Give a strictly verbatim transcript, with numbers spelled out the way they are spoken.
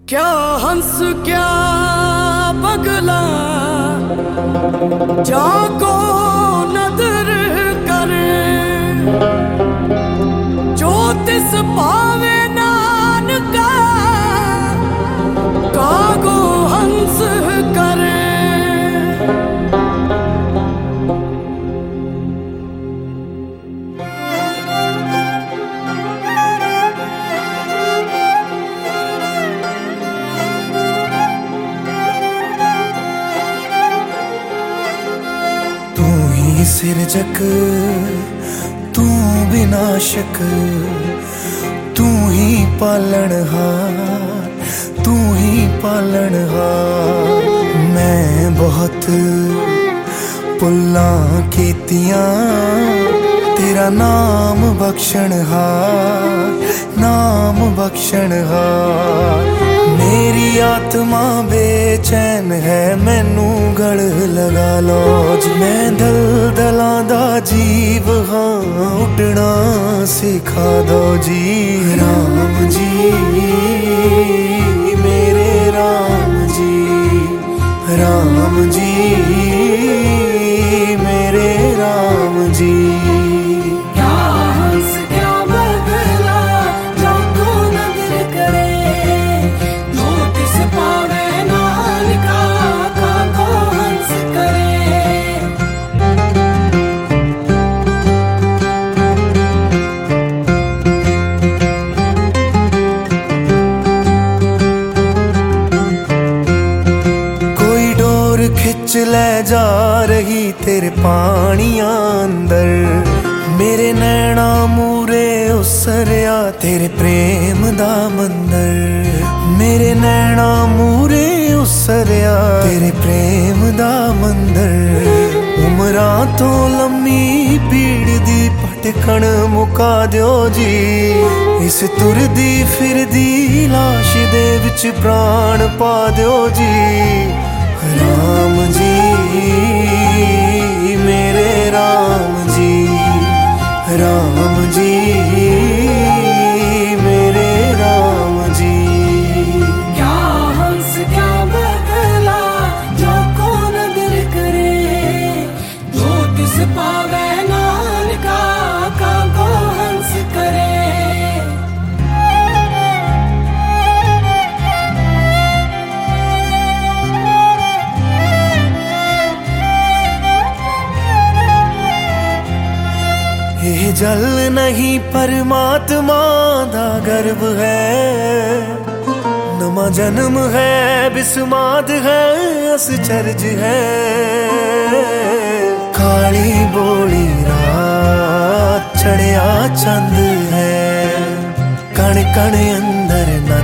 क्या हंस क्या पगला जाको नदर करे, जो तिस पावे नानका कागो हंस करे। सिरजक तू विनाशक, तू ही पालनहार, तू ही पालनहार। मैं बहुत पुल्ला कीतियां तेरा नाम बख्शनहार, नाम बख्शनहार। मेरी आत्मा बेचैन है, मैनू गल लगा लो जी। मैं दल दला दा जीव हाँ, उड़ना सिखा दो जी। राम जी मेरे राम जी, राम जी मेरे राम जी। खिच ले जा रही तेरे पानिया अंदर, मेरे नैना मूरे उसरिया तेरे प्रेम दा मंदर। मेरे नैना मूरे उसरिया तेरे प्रेम दा मंदर। उमरा तो लम्मी पीड़ दी भटकन मुका दियो जी, इस तुरदी फिरदी लाश दे विच प्राण पा दियो जी। राम जी मेरे राम जी, राम जी मेरे राम जी। क्या हंस क्या बगला जो को नदर करे, जो तिस पावे नानका कागो हंस करे। ये जल नहीं परमात्मा दा गर्भ है, नमा जन्म है बिस्माद है असचरज है। काली बोली रात चढ़िया चंद है, कण कण अंदर